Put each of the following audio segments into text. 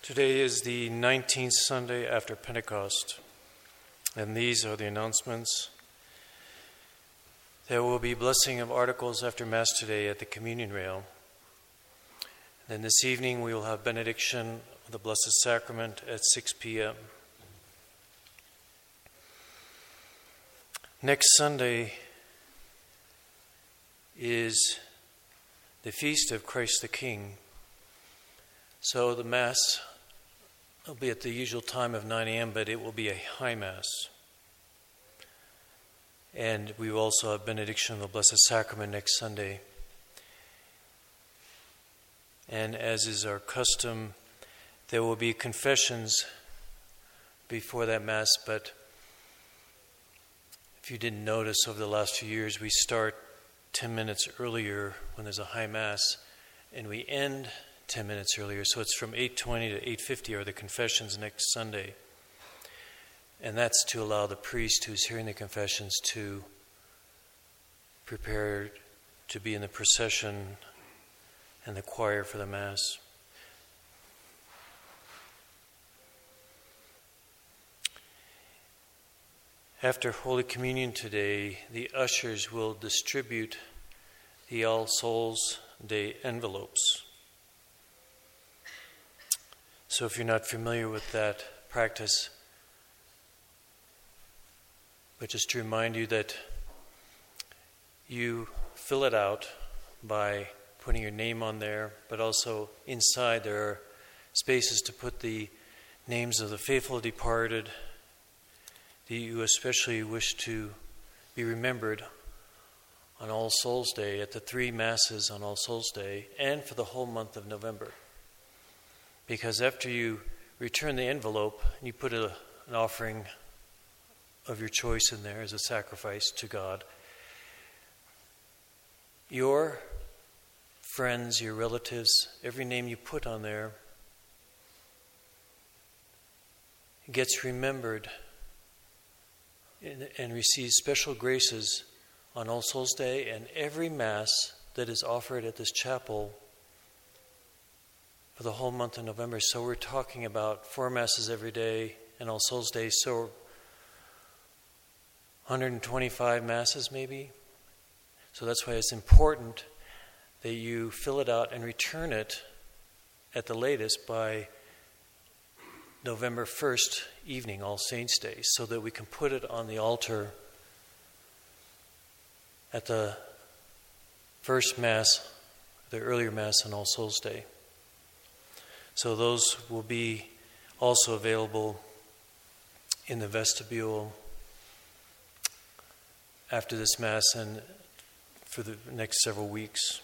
Today is the 19th Sunday after Pentecost, and these are the announcements. There will be blessing of articles after Mass today at the communion rail. Then this evening we will have benediction of the Blessed Sacrament at 6 p.m. Next Sunday is the feast of Christ the King. So the Mass will be at the usual time of 9 a.m., but it will be a high Mass. And we will also have benediction of the Blessed Sacrament next Sunday. And as is our custom, there will be confessions before that Mass, but if you didn't notice over the last few years, we start 10 minutes earlier when there's a high Mass, and we end 10 minutes earlier. So it's from 8:20 to 8:50 are the confessions next Sunday. And that's to allow the priest who's hearing the confessions to prepare to be in the procession and the choir for the Mass. After Holy Communion today, the ushers will distribute the All Souls Day envelopes. So if you're not familiar with that practice, but just to remind you that you fill it out by putting your name on there, but also inside there are spaces to put the names of the faithful departed that you especially wish to be remembered on All Souls Day, at the 3 Masses on All Souls Day, and for the whole month of November. Because after you return the envelope, you put an offering of your choice in there as a sacrifice to God. Your friends, your relatives, every name you put on there gets remembered and receives special graces on All Souls Day and every Mass that is offered at this chapel for the whole month of November. So we're talking about 4 Masses every day and All Souls Day, so 125 Masses maybe. So that's why it's important that you fill it out and return it at the latest by November 1st evening, All Saints' Day, so that we can put it on the altar at the first Mass, the earlier Mass on All Souls' Day. So those will be also available in the vestibule after this Mass and for the next several weeks.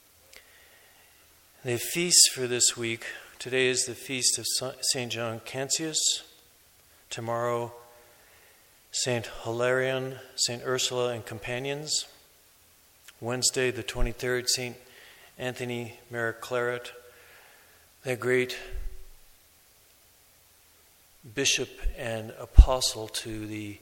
The feasts for this week, today is the feast of St. John Cancius. Tomorrow, St. Hilarion, St. Ursula and Companions. Wednesday, the 23rd, St. Anthony Merrick Claret, the great bishop and apostle to the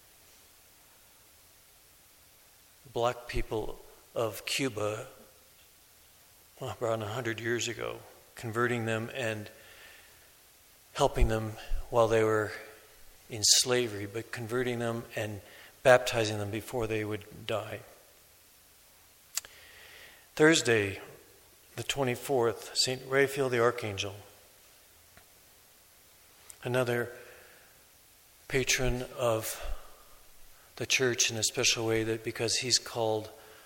black people of Cuba around 100 years ago, converting them and helping them while they were in slavery, but converting them and baptizing them before they would die. Thursday, the 24th, St. Raphael the Archangel, another patron of the Church in a special way, that because he's called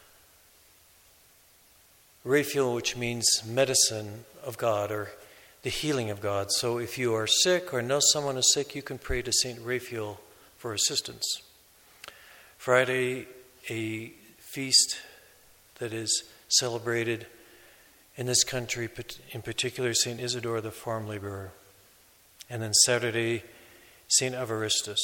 Raphael, which means medicine of God or the healing of God. So if you are sick or know someone is sick, you can pray to St. Raphael for assistance. Friday, a feast that is celebrated in this country, in particular St. Isidore the farm laborer. And then Saturday, St. Evaristus.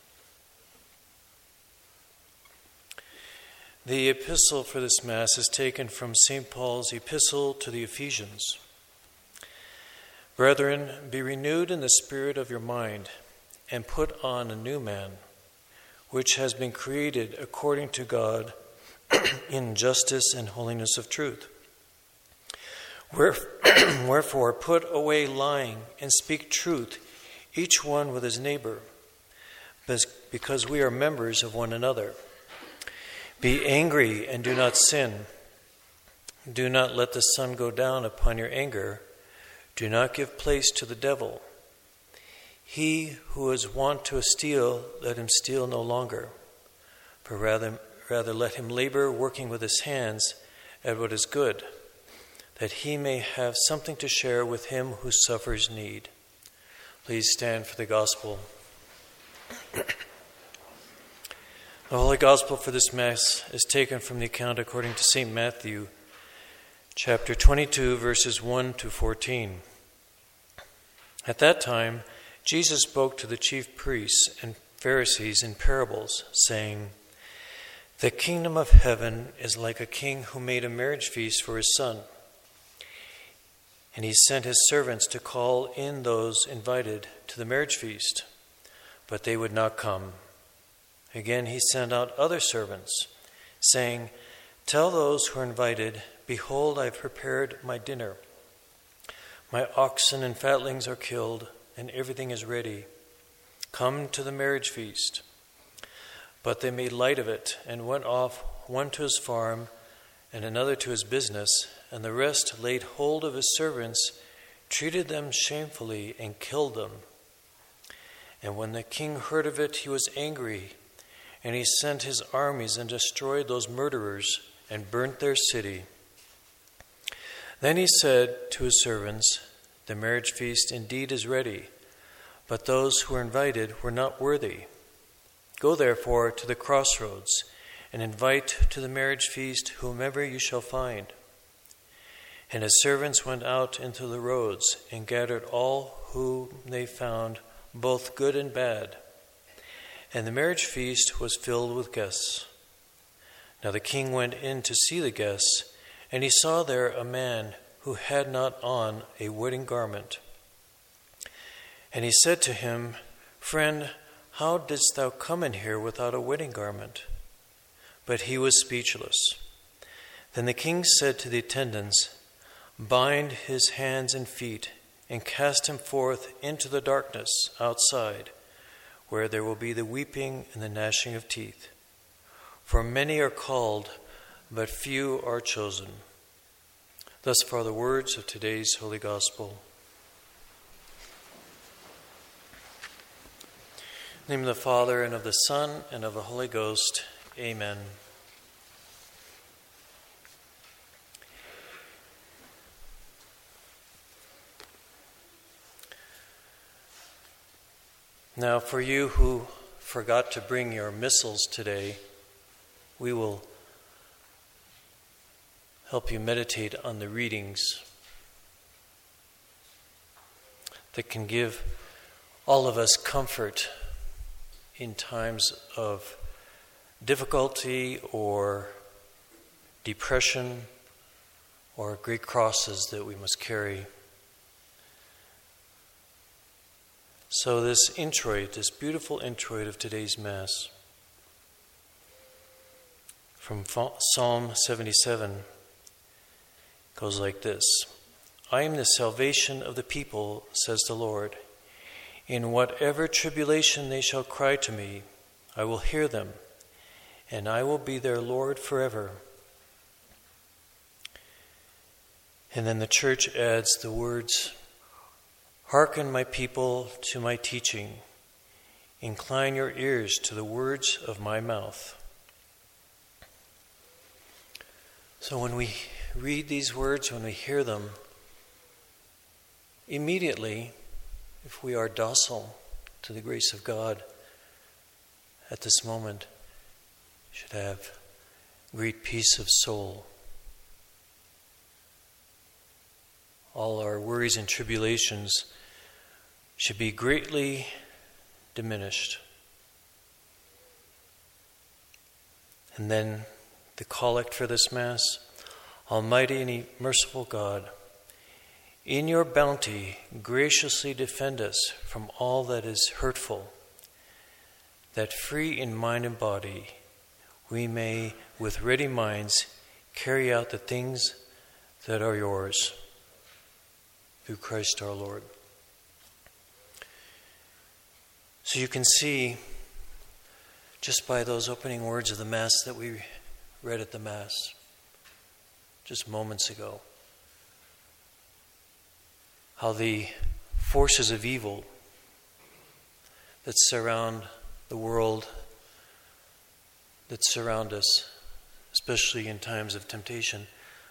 The epistle for this Mass is taken from St. Paul's epistle to the Ephesians. Brethren, be renewed in the spirit of your mind, and put on a new man, which has been created according to God in justice and holiness of truth. Wherefore put away lying and speak truth, each one with his neighbor, because we are members of one another. Be angry and do not sin. Do not let the sun go down upon your anger. Do not give place to the devil. He who is wont to steal, let him steal no longer, but rather let him labor, working with his hands at what is good, that he may have something to share with him who suffers need. Please stand for the gospel. The Holy Gospel for this Mass is taken from the account according to St. Matthew, chapter 22, verses 1 to 14. At that time, Jesus spoke to the chief priests and Pharisees in parables, saying, "The kingdom of heaven is like a king who made a marriage feast for his son. And he sent his servants to call in those invited to the marriage feast, but they would not come. Again he sent out other servants, saying, 'Tell those who are invited, behold, I have prepared my dinner. My oxen and fatlings are killed, and everything is ready. Come to the marriage feast.' But they made light of it, and went off, one to his farm, and another to his business, and the rest laid hold of his servants, treated them shamefully, and killed them. And when the king heard of it, he was angry, and he sent his armies and destroyed those murderers, and burnt their city. Then he said to his servants, 'The marriage feast indeed is ready, but those who were invited were not worthy. Go therefore to the crossroads, and invite to the marriage feast whomever you shall find.' And his servants went out into the roads, and gathered all whom they found, both good and bad. And the marriage feast was filled with guests. Now the king went in to see the guests, and he saw there a man who had not on a wedding garment. And he said to him, 'Friend, how didst thou come in here without a wedding garment?' But he was speechless. Then the king said to the attendants, 'Bind his hands and feet, and cast him forth into the darkness outside, where there will be the weeping and the gnashing of teeth. For many are called, but few are chosen.' Thus far the words of today's Holy Gospel. In the name of the Father, and of the Son, and of the Holy Ghost. Amen. Now, for you who forgot to bring your missals today, we will help you meditate on the readings that can give all of us comfort in times of difficulty or depression or great crosses that we must carry. So this introit, this beautiful introit of today's Mass, from Psalm 77, goes like this. "I am the salvation of the people, says the Lord. In whatever tribulation they shall cry to me, I will hear them, and I will be their Lord forever." And then the Church adds the words, "Hearken, my people, to my teaching. Incline your ears to the words of my mouth." So when we read these words, when we hear them, immediately, if we are docile to the grace of God at this moment, should have great peace of soul. All our worries and tribulations should be greatly diminished. And then the collect for this Mass. Almighty and merciful God, in your bounty graciously defend us from all that is hurtful, that free in mind and body we may with ready minds carry out the things that are yours. through Christ our Lord. So you can see, just by those opening words of the Mass that we read at the Mass just moments ago, how the forces of evil that surround the world, that surround us, especially in times of temptation,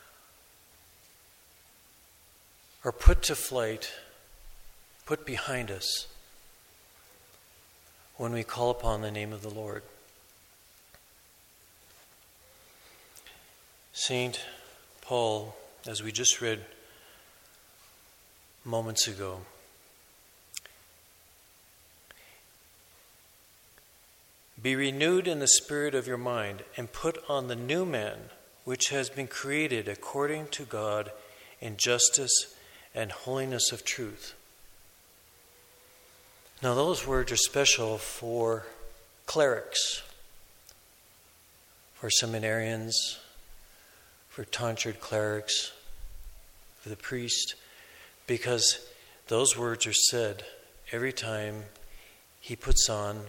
are put to flight, put behind us when we call upon the name of the Lord. St. Paul, as we just read moments ago, be renewed in the spirit of your mind and put on the new man, which has been created according to God in justice and holiness of truth. Now those words are special for clerics, for seminarians, for tonsured clerics, for the priest, because those words are said every time he puts on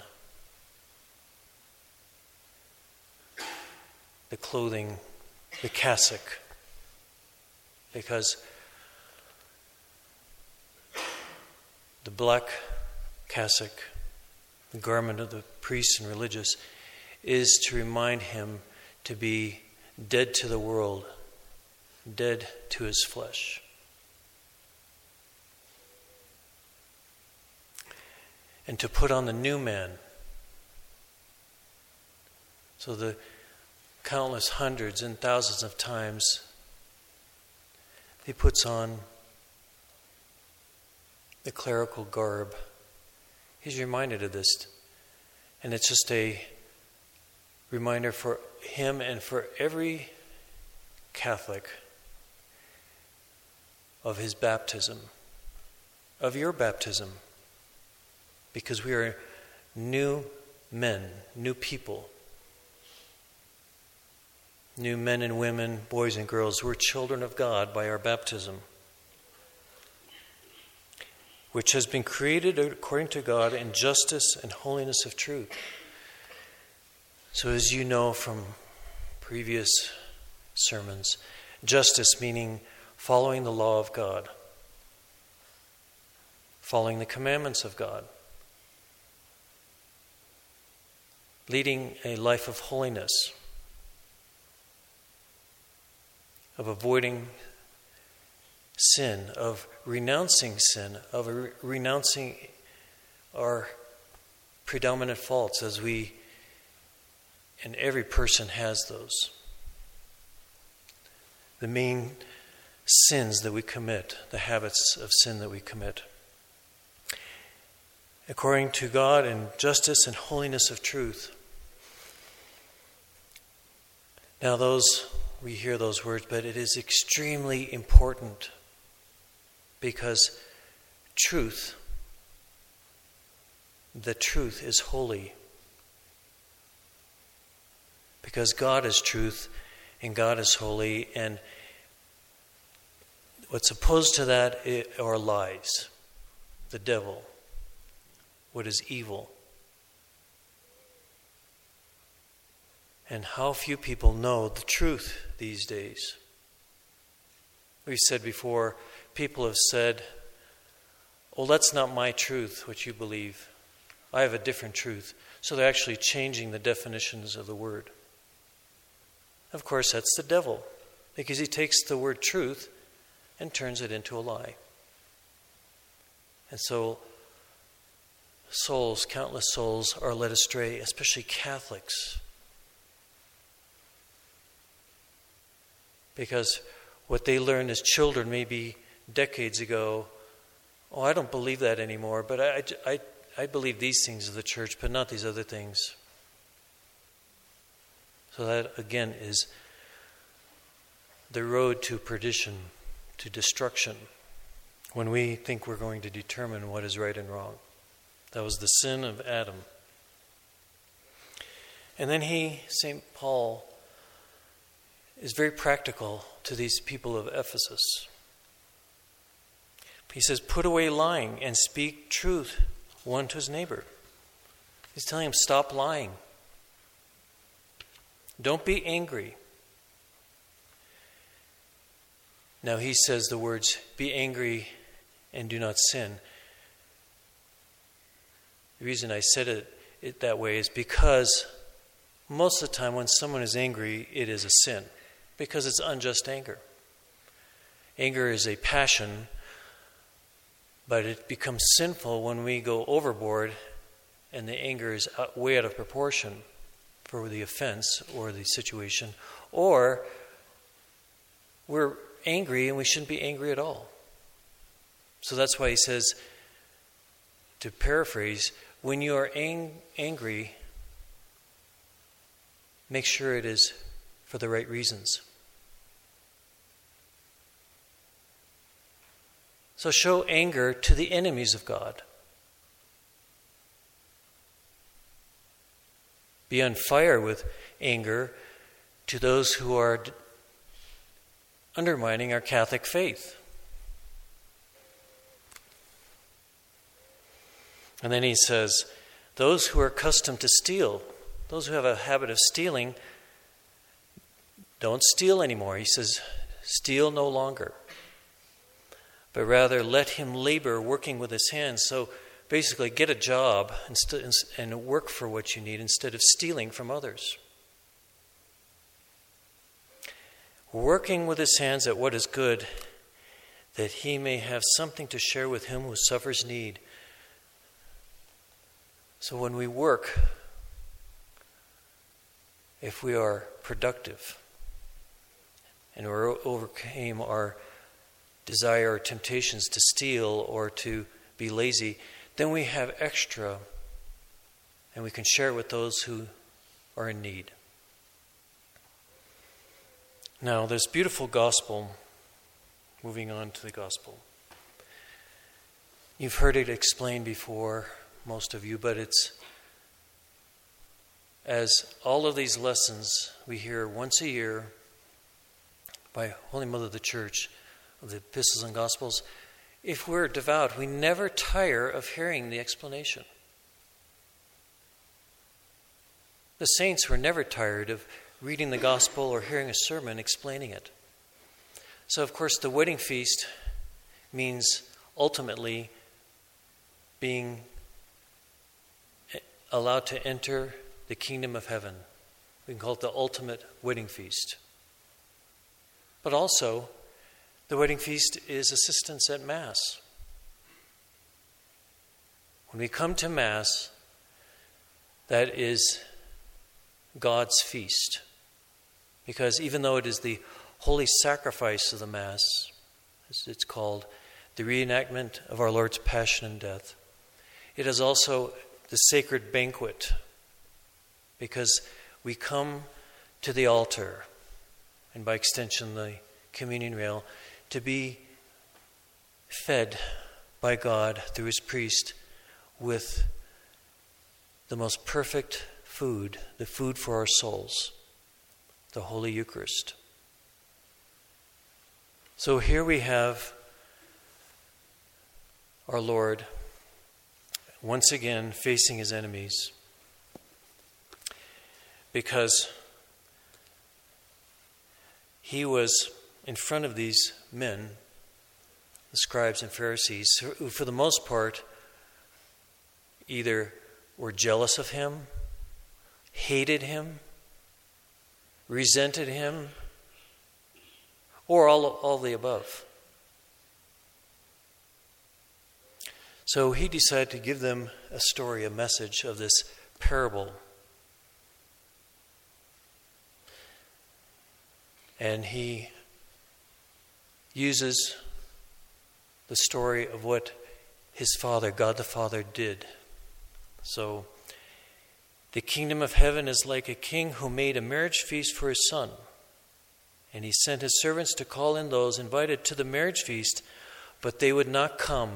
the clothing, the cassock, because the black cassock, the garment of the priests and religious, is to remind him to be dead to the world, dead to his flesh. And to put on the new man. So the countless hundreds and thousands of times he puts on the clerical garb, he's reminded of this. And it's just a reminder for him and for every Catholic of his baptism, of your baptism, because we are new men, new people, new men and women, boys and girls. We're children of God by our baptism, which has been created according to God in justice and holiness of truth. So as you know from previous sermons, justice meaning following the law of God, following the commandments of God, leading a life of holiness, of avoiding sin, of renouncing sin, of renouncing our predominant faults, as we, and every person has those. The main sins that we commit, the habits of sin that we commit. According to God in justice and holiness of truth. Now we hear those words, but it is extremely important because the truth is holy. Because God is truth and God is holy, and what's opposed to that are lies, the devil, what is evil. And how few people know the truth these days. We've said before, people have said, "Oh, that's not my truth, what you believe. I have a different truth." So they're actually changing the definitions of the word. Of course, that's the devil, because he takes the word truth and turns it into a lie. And so countless souls are led astray, especially Catholics. Because what they learned as children, maybe decades ago, "Oh, I don't believe that anymore, but I believe these things of the church, but not these other things." So that, again, is the road to perdition, to destruction, when we think we're going to determine what is right and wrong. That was the sin of Adam. And then St. Paul, is very practical to these people of Ephesus. He says, put away lying and speak truth one to his neighbor. He's telling him, stop lying. Don't be angry. Now he says the words, be angry and do not sin. The reason I said it that way is because most of the time when someone is angry, it is a sin. Because it's unjust anger. Anger is a passion, but it becomes sinful when we go overboard and the anger is way out of proportion for the offense or the situation. Or we're angry and we shouldn't be angry at all. So that's why he says, to paraphrase, when you are angry, make sure it is for the right reasons. So show anger to the enemies of God. Be on fire with anger to those who are undermining our Catholic faith. And then he says, those who are accustomed to steal, those who have a habit of stealing, don't steal anymore. He says, steal no longer. But rather let him labor working with his hands. So basically get a job and work for what you need instead of stealing from others. Working with his hands at what is good, that he may have something to share with him who suffers need. So when we work, if we are productive and we overcame our desire or temptations to steal or to be lazy, then we have extra and we can share it with those who are in need. Now, this beautiful gospel, moving on to the gospel. You've heard it explained before, most of you, but it's as all of these lessons we hear once a year by Holy Mother of the Church, of the epistles and gospels, if we're devout, we never tire of hearing the explanation. The saints were never tired of reading the gospel or hearing a sermon explaining it. So, of course, the wedding feast means ultimately being allowed to enter the kingdom of heaven. We can call it the ultimate wedding feast. But also, the wedding feast is assistance at Mass. When we come to Mass, that is God's feast. Because even though it is the holy sacrifice of the Mass, as it's called, the reenactment of our Lord's passion and death, it is also the sacred banquet. Because we come to the altar, and by extension the communion rail, to be fed by God through his priest with the most perfect food, the food for our souls, the Holy Eucharist. So here we have our Lord once again facing his enemies, because he was in front of these men, the scribes and Pharisees, who for the most part either were jealous of him, hated him, resented him, or all the above. So he decided to give them a story, a message of this parable. And he uses the story of what his Father, God the Father, did. So, the kingdom of heaven is like a king who made a marriage feast for his son. And he sent his servants to call in those invited to the marriage feast, but they would not come.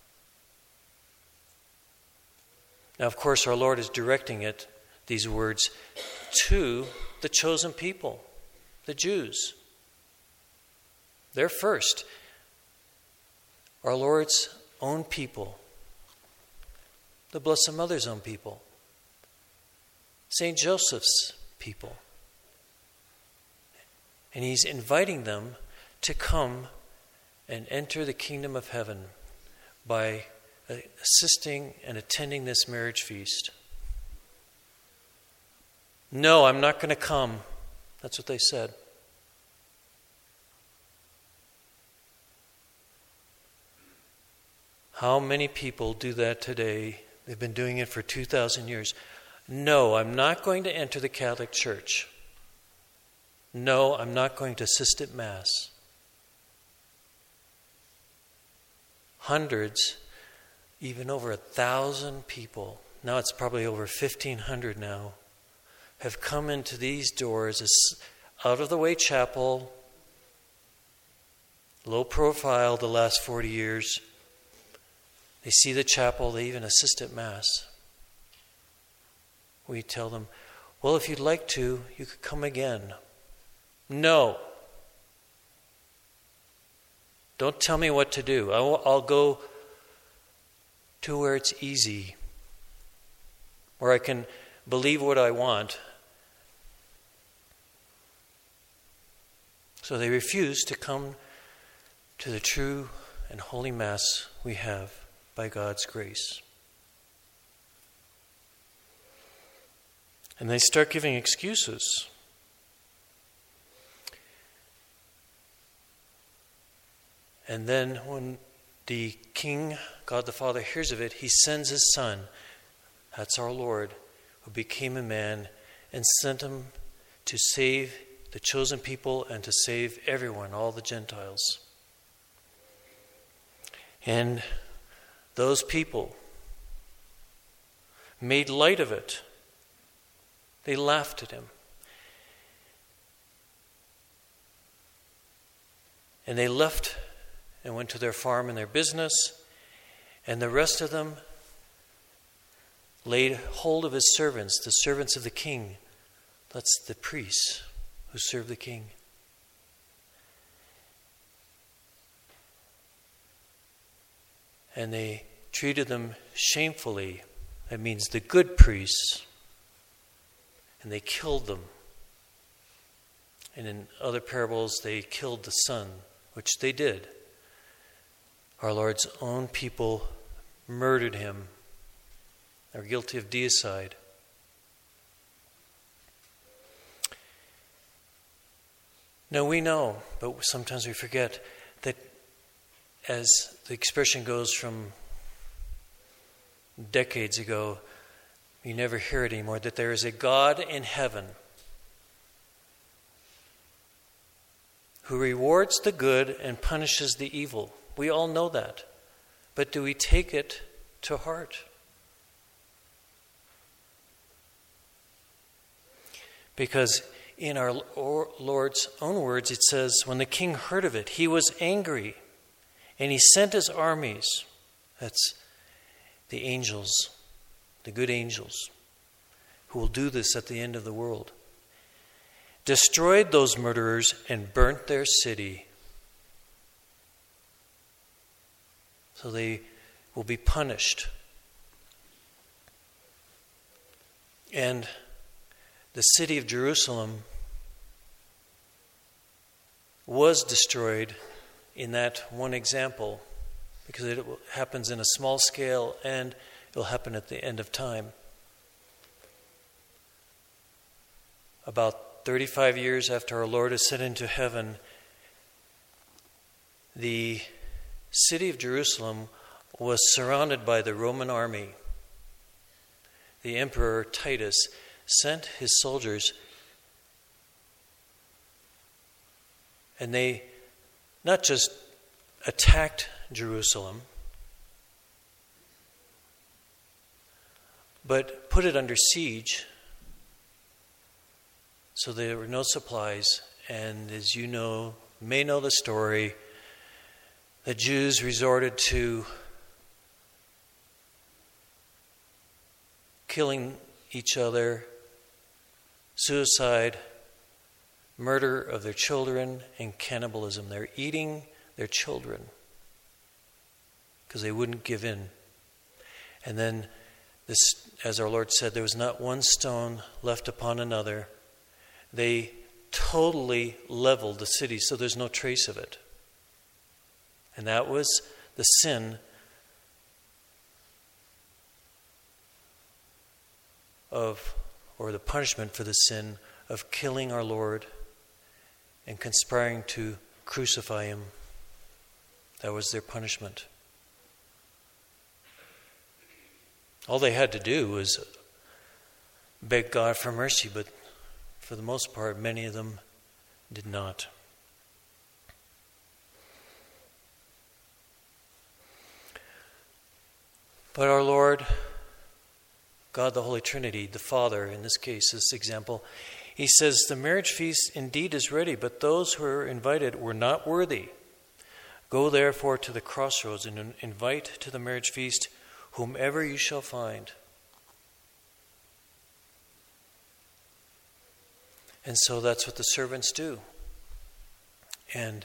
Now, of course, our Lord is directing these words, to the chosen people, the Jews. They're first. our Lord's own people, the Blessed Mother's own people, St. Joseph's people. And he's inviting them to come and enter the kingdom of heaven by assisting and attending this marriage feast. No, I'm not going to come. That's what they said. How many people do that today? They've been doing it for 2,000 years. No, I'm not going to enter the Catholic Church. No, I'm not going to assist at Mass. Hundreds, even over 1,000 people, now it's probably over 1,500 now, have come into these doors, as out-of-the-way chapel, low profile the last 40 years. They see the chapel, they even assist at Mass. We tell them, well, if you'd like to, you could come again. No. Don't tell me what to do. I'll go to where it's easy, where I can believe what I want. So they refuse to come to the true and holy Mass we have by God's grace. And they start giving excuses. And then when the King, God the Father, hears of it, he sends his Son, that's our Lord, who became a man and sent him to save the chosen people and to save everyone, all the Gentiles. And those people made light of it. They laughed at him. And they left and went to their farm and their business, and the rest of them laid hold of his servants, the servants of the king. That's the priests who serve the king. And they treated them shamefully. That means the good priests. And they killed them. And in other parables, they killed the Son, which they did. Our Lord's own people murdered him. They're guilty of deicide. Now we know, but sometimes we forget, that as the expression goes from decades ago, you never hear it anymore, that there is a God in heaven who rewards the good and punishes the evil. We all know that. But do we take it to heart? Because in our Lord's own words, it says, when the king heard of it, he was angry, and he sent his armies, that's the angels, the good angels, who will do this at the end of the world, destroyed those murderers and burnt their city. So they will be punished. And the city of Jerusalem was destroyed in that one example, because it happens in a small scale and it will happen at the end of time. About 35 years after our Lord ascended into heaven, the city of Jerusalem was surrounded by the Roman army. The Emperor Titus sent his soldiers, and they not just attacked Jerusalem, but put it under siege, so there were no supplies. And as you may know the story, the Jews resorted to killing each other, suicide, murder of their children, and cannibalism. They're eating their children. because they wouldn't give in. And then, this, as our Lord said, there was not one stone left upon another. They totally leveled the city, so there's no trace of it. And that was the sin of, or the punishment for the sin of killing our Lord and conspiring to crucify him. That was their punishment. All they had to do was beg God for mercy, but for the most part, many of them did not. But our Lord, God the Holy Trinity, the Father, in this case, this example, he says, the marriage feast indeed is ready, but those who are invited were not worthy. Go therefore to the crossroads and invite to the marriage feast whomever you shall find. And so that's what the servants do. And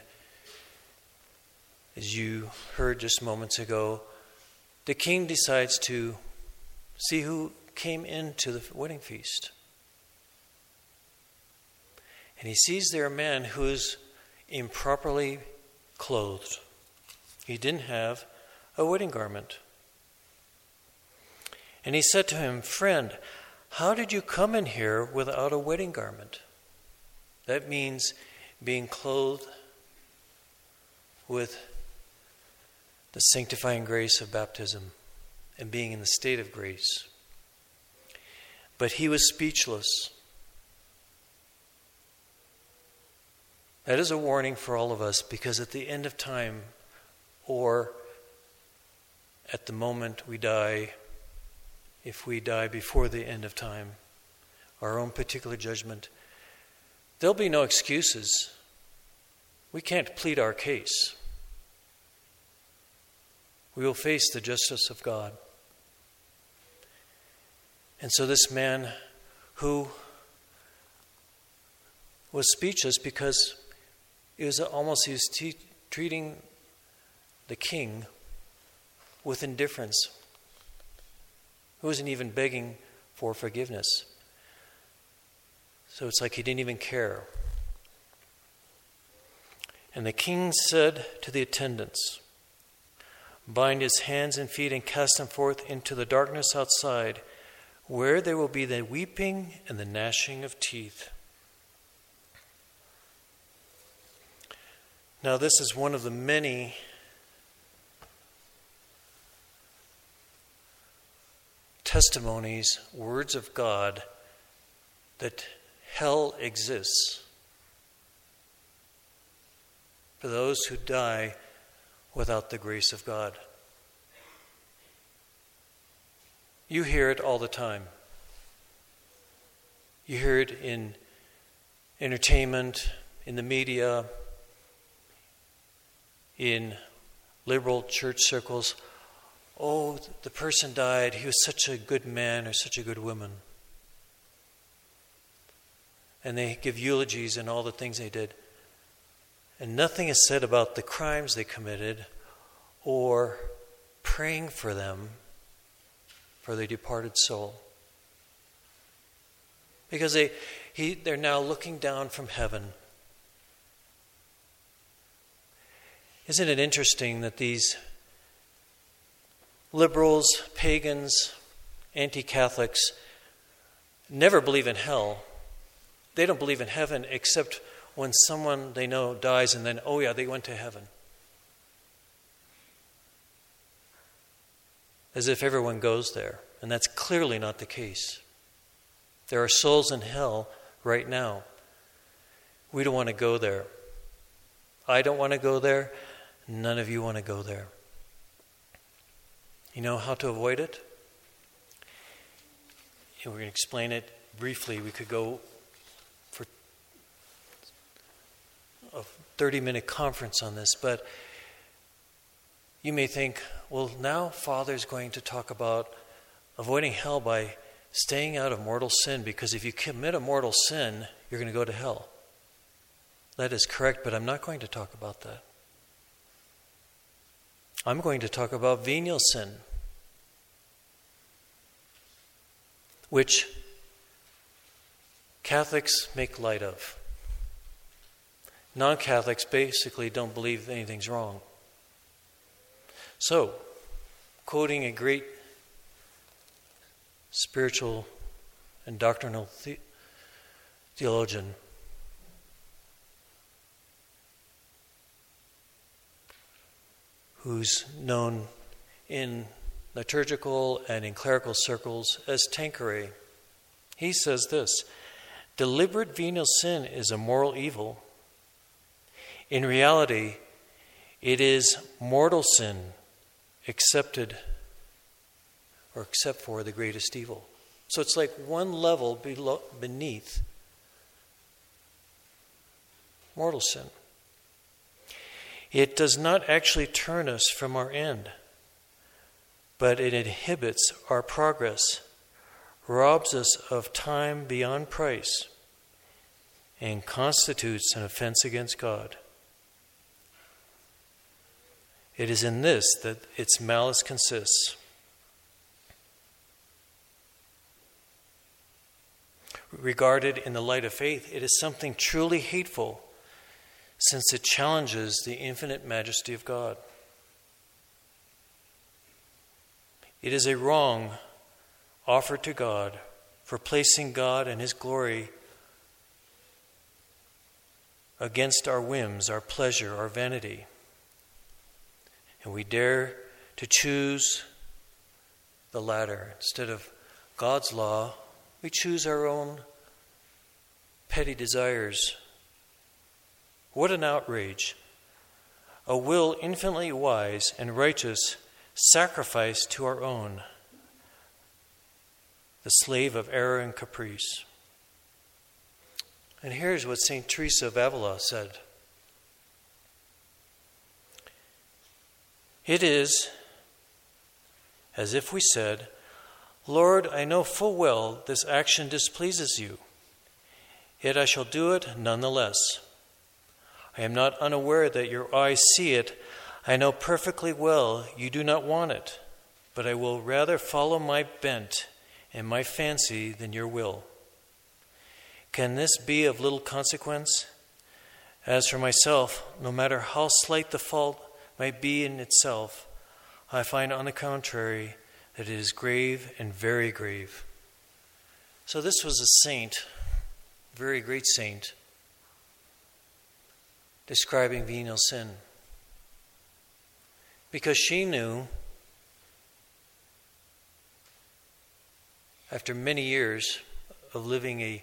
as you heard just moments ago, the king decides to see who came into the wedding feast. And he sees there a man who is improperly clothed. He didn't have a wedding garment. And he said to him, "Friend, how did you come in here without a wedding garment?" That means being clothed with the sanctifying grace of baptism and being in the state of grace. But he was speechless. That is a warning for all of us, because at the end of time, or at the moment we die, if we die before the end of time, our own particular judgment, there'll be no excuses. We can't plead our case. We will face the justice of God. And so this man who was speechless because it was almost he was treating the king with indifference. He wasn't even begging for forgiveness. So it's like he didn't even care. And the king said to the attendants, "Bind his hands and feet and cast him forth into the darkness outside, where there will be the weeping and the gnashing of teeth." Now, this is one of the many testimonies, words of God, that hell exists for those who die without the grace of God. You hear it all the time. You hear it in entertainment, in the media, in liberal church circles. Oh, the person died. He was such a good man or such a good woman. And they give eulogies and all the things they did. And nothing is said about the crimes they committed or praying for them, for their departed soul. Because they're now looking down from heaven. Isn't it interesting that these liberals, pagans, anti-Catholics never believe in hell? They don't believe in heaven except when someone they know dies and then, oh yeah, they went to heaven. As if everyone goes there. And that's clearly not the case. There are souls in hell right now. We don't want to go there. I don't want to go there. None of you want to go there. You know how to avoid it? And we're going to explain it briefly. We could go for a 30-minute conference on this, but you may think, well, now Father's going to talk about avoiding hell by staying out of mortal sin, because if you commit a mortal sin, you're going to go to hell. That is correct, but I'm not going to talk about that. I'm going to talk about venial sin, which Catholics make light of. Non-Catholics basically don't believe anything's wrong. So, quoting a great spiritual and doctrinal theologian, who's known in liturgical and in clerical circles as Tanqueray, he says this: deliberate venial sin is a moral evil. In reality, it is mortal sin except for the greatest evil. So it's like one level beneath mortal sin. It does not actually turn us from our end, but it inhibits our progress, robs us of time beyond price, and constitutes an offense against God. It is in this that its malice consists. Regarded in the light of faith, it is something truly hateful, since it challenges the infinite majesty of God. It is a wrong offered to God for placing God and His glory against our whims, our pleasure, our vanity. And we dare to choose the latter. Instead of God's law, we choose our own petty desires. What an outrage! A will infinitely wise and righteous sacrificed to our own, the slave of error and caprice. And here's what St. Teresa of Avila said: it is as if we said, Lord, I know full well this action displeases you, yet I shall do it nonetheless. I am not unaware that your eyes see it. I know perfectly well you do not want it, but I will rather follow my bent and my fancy than your will. Can this be of little consequence? As for myself, no matter how slight the fault might be in itself, I find on the contrary that it is grave and very grave. So this was a saint, very great saint, describing venial sin. Because she knew, after many years of living a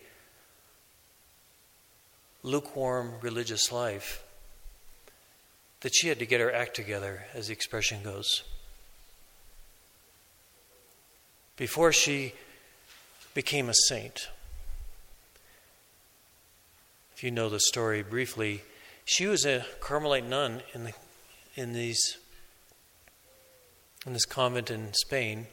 lukewarm religious life, that she had to get her act together, as the expression goes. Before she became a saint, if you know the story briefly, she was a Carmelite nun in this convent in Spain.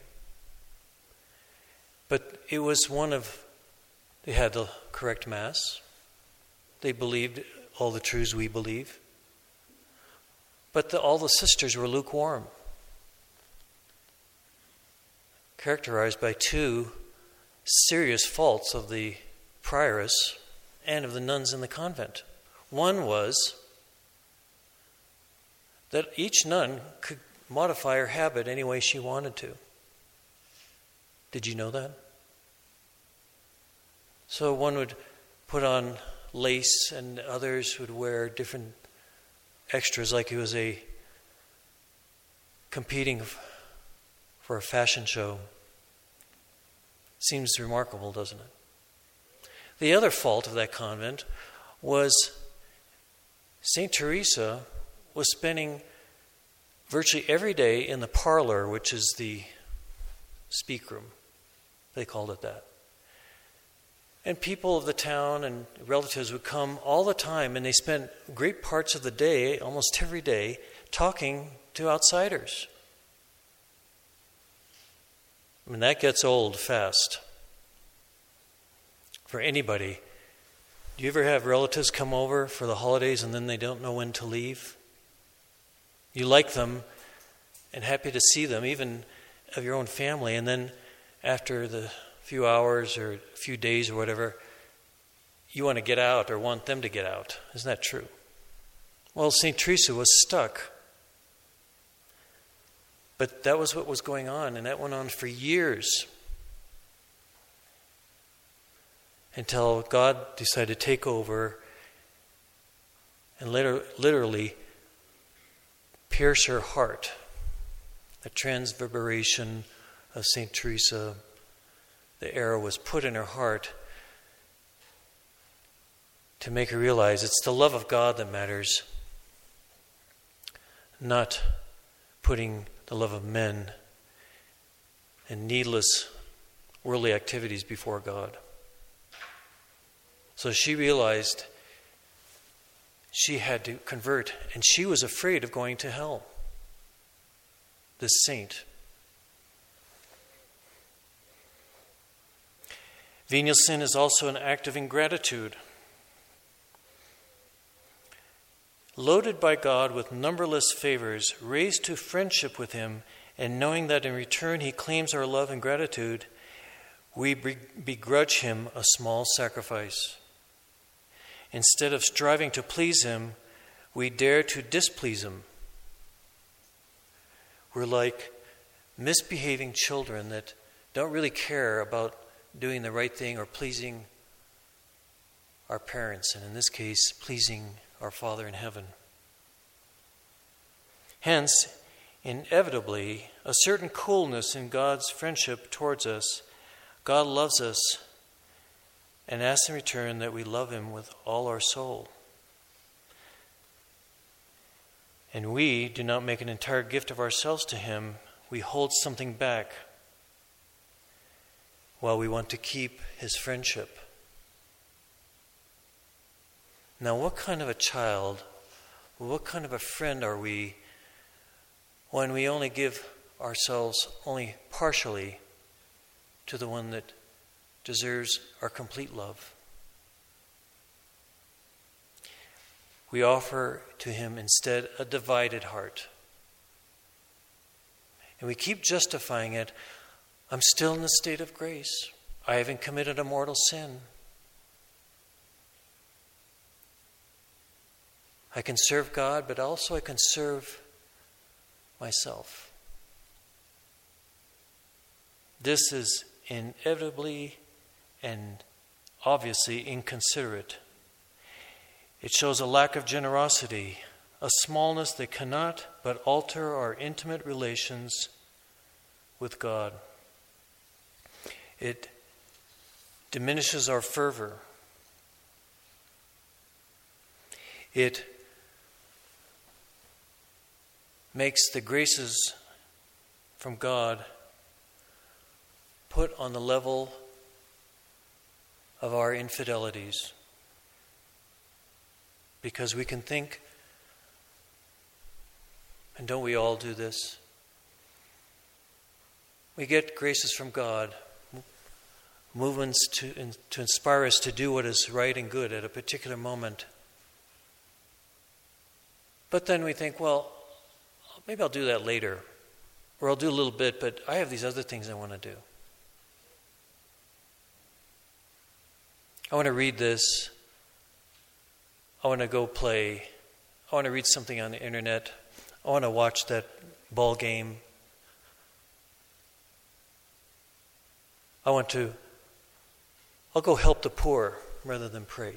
But it was they had the correct Mass. They believed all the truths we believe. But all the sisters were lukewarm, characterized by two serious faults of the prioress and of the nuns in the convent. One was that each nun could modify her habit any way she wanted to. Did you know that? So one would put on lace and others would wear different extras, like it was competing for a fashion show. Seems remarkable, doesn't it? The other fault of that convent was St. Teresa was spending virtually every day in the parlor, which is the speak room. They called it that. And people of the town and relatives would come all the time, and they spent great parts of the day, almost every day, talking to outsiders. I mean, that gets old fast for anybody. Do you ever have relatives come over for the holidays and then they don't know when to leave? You like them, and happy to see them, even of your own family, and then after the few hours or a few days or whatever, you want to get out or want them to get out. Isn't that true? Well, St. Teresa was stuck. But that was what was going on, and that went on for years until God decided to take over and literally pierce her heart. The transfiguration of St. Teresa, the arrow was put in her heart to make her realize it's the love of God that matters, not putting the love of men and needless worldly activities before God. So she realized she had to convert, and she was afraid of going to hell. This saint. Venial sin is also an act of ingratitude. Loaded by God with numberless favors, raised to friendship with Him, and knowing that in return He claims our love and gratitude, we begrudge Him a small sacrifice. Instead of striving to please Him, we dare to displease Him. We're like misbehaving children that don't really care about doing the right thing or pleasing our parents, and in this case, pleasing our Father in heaven. Hence, inevitably, a certain coolness in God's friendship towards us. God loves us and asks in return that we love Him with all our soul. And we do not make an entire gift of ourselves to Him. We hold something back while we want to keep His friendship. Now, what kind of a child, what kind of a friend are we when we only give ourselves only partially to the one that deserves our complete love? We offer to Him instead a divided heart. And we keep justifying it. I'm still in the state of grace. I haven't committed a mortal sin. I can serve God, but also I can serve myself. This is inevitably and obviously inconsiderate. It shows a lack of generosity, a smallness that cannot but alter our intimate relations with God. It diminishes our fervor. It makes the graces from God put on the level of our infidelities. Because we can think, and don't we all do this? We get graces from God, movements to inspire us to do what is right and good at a particular moment. But then we think, well, maybe I'll do that later, or I'll do a little bit, but I have these other things I want to do. I want to read this. I want to go play. I want to read something on the internet. I want to watch that ball game. I'll go help the poor rather than pray.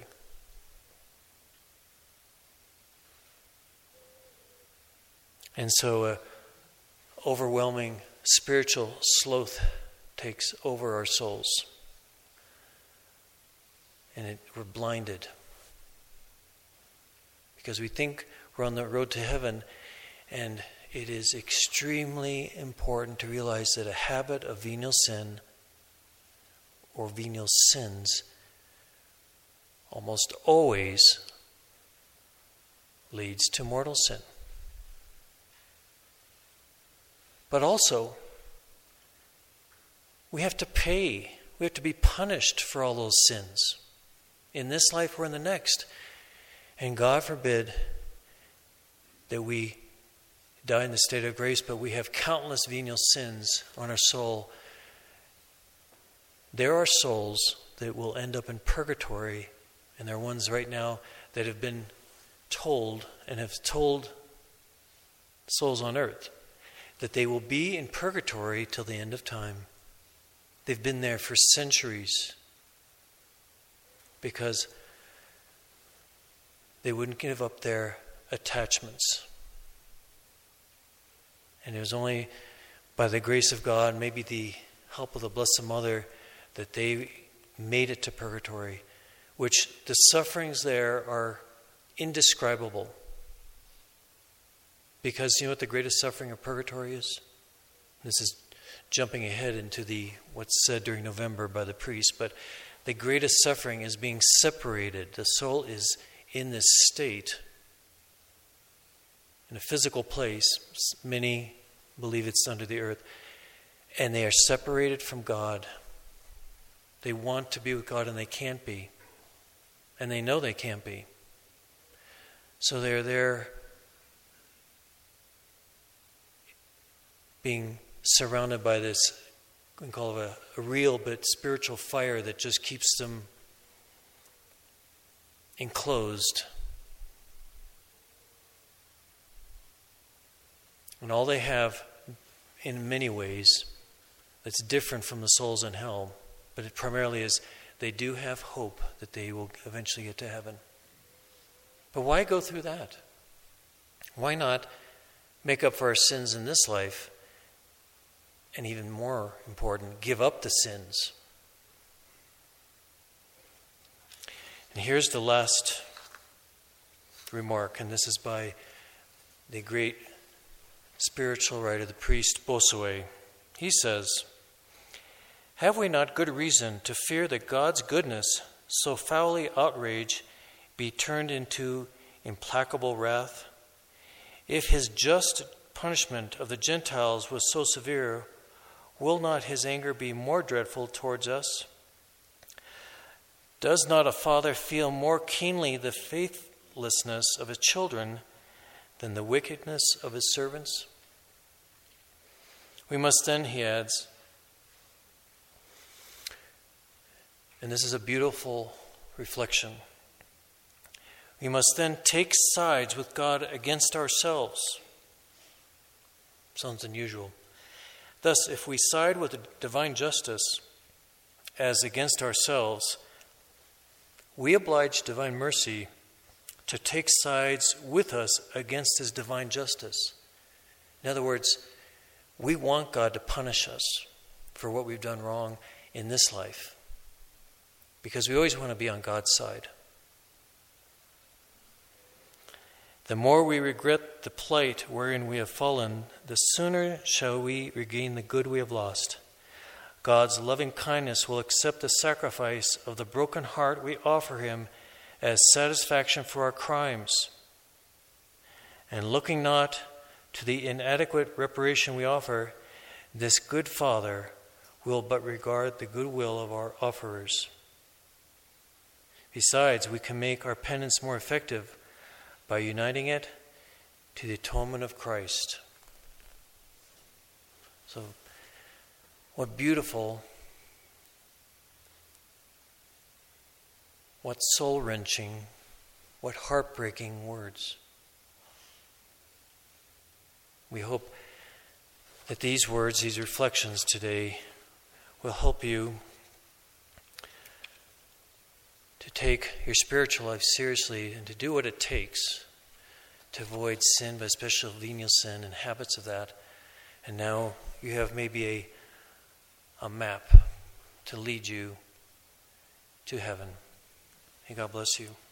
And so overwhelming spiritual sloth takes over our souls. And we're blinded. Because we think we're on the road to heaven, and it is extremely important to realize that a habit of venial sin or venial sins almost always leads to mortal sin. But also, we have to pay. We have to be punished for all those sins in this life or in the next. And God forbid that we die in the state of grace, but we have countless venial sins on our soul. There are souls that will end up in purgatory, and there are ones right now that have been told and have told souls on earth that they will be in purgatory till the end of time. They've been there for centuries because they wouldn't give up their attachments. And it was only by the grace of God, maybe the help of the Blessed Mother, that they made it to purgatory, which the sufferings there are indescribable. Because you know what the greatest suffering of purgatory is? This is jumping ahead into what's said during November by the priest, but the greatest suffering is being separated. The soul is in this state, in a physical place. Many believe it's under the earth, and they are separated from God. They want to be with God and they can't be, and they know they can't be. So they're there being surrounded by this, we can call it a real but spiritual fire that just keeps them enclosed. And all they have, in many ways, that's different from the souls in hell, but it primarily is they do have hope that they will eventually get to heaven. But why go through that? Why not make up for our sins in this life? And even more important, give up the sins. And here's the last remark, and this is by the great spiritual writer, the priest Bossuet. He says, "Have we not good reason to fear that God's goodness, so foully outraged, be turned into implacable wrath? If his just punishment of the Gentiles was so severe, will not his anger be more dreadful towards us? Does not a father feel more keenly the faithlessness of his children than the wickedness of his servants? We must then," he adds, and this is a beautiful reflection, "we must then take sides with God against ourselves." Sounds unusual. Thus, if we side with the divine justice as against ourselves, we oblige divine mercy to take sides with us against his divine justice. In other words, we want God to punish us for what we've done wrong in this life, because we always want to be on God's side. The more we regret the plight wherein we have fallen, the sooner shall we regain the good we have lost. God's loving kindness will accept the sacrifice of the broken heart we offer him as satisfaction for our crimes. And looking not to the inadequate reparation we offer, this good Father will but regard the goodwill of our offerers. Besides, we can make our penance more effective by uniting it to the atonement of Christ. So, what beautiful, what soul-wrenching, what heartbreaking words. We hope that these words, these reflections today, will help you to take your spiritual life seriously and to do what it takes to avoid sin, but especially venial sin and habits of that. And now you have maybe a map to lead you to heaven. May God bless you.